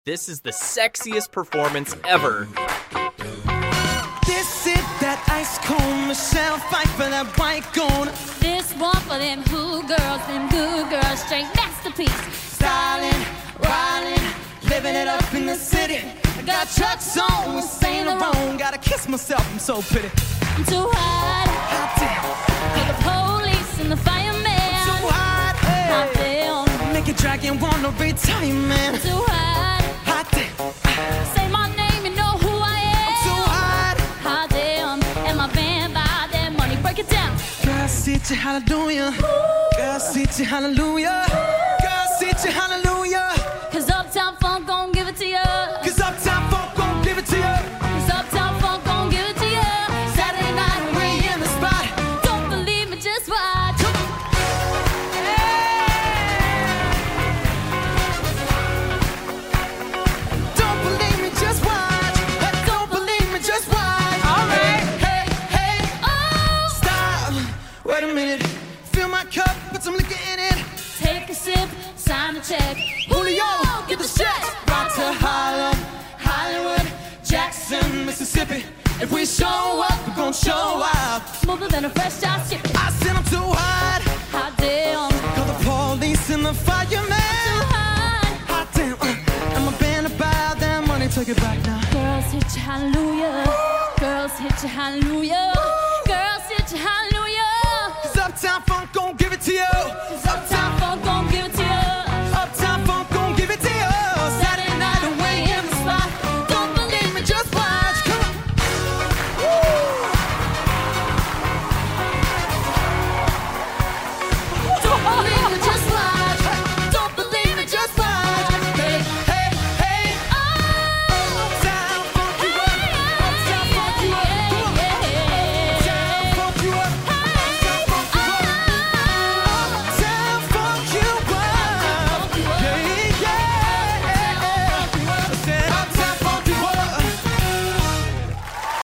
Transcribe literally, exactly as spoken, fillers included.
This is the sexiest performance ever. This is that ice cold Michelle fight for that white gold. This one for them who girls, them good girls, straight masterpiece. Styling, riding, living it up in the city. I got trucks on with Saint Laurent. Gotta kiss myself, I'm so pretty. I'm too hot. Hot damn. For the police and the fireman. I'm too hot. Hey. Hot damn. Make a dragon wanna retire, man. I'm too hot. Hot damn. Say my name, you know who I am. I'm too hot. Hot damn. And my band buy that money, break it down. Girl, sit you hallelujah. Girl, sit you hallelujah. Girl, sit you hallelujah. Cause Uptown Funk gon' give it to you. Cause Uptown Funk gon' give it to you. Cause Uptown Funk gon' give it to you. Saturday night we in the spot. Don't believe me, just watch. Don't believe me, just watch. Don't believe me, just watch. All right. Hey, hey, Oh, stop. Wait a minute. Fill my cup, put some liquor in it. take a sip, sign the check. Julio, get the checks. Rock to Harlem, Hollywood, Jackson, Mississippi. If we show up, we're gon' show out. Smoother than a fresh drop chip. I said I'm too hot. Hot damn. Call the police and the fireman. Too hot. Hot damn. Uh, and my band about that money, take it back now. Girls hit you hallelujah. Girls hit you hallelujah. Girls hit you hallelujah. Cause Uptown Funk gon' give it to you. Cause Uptown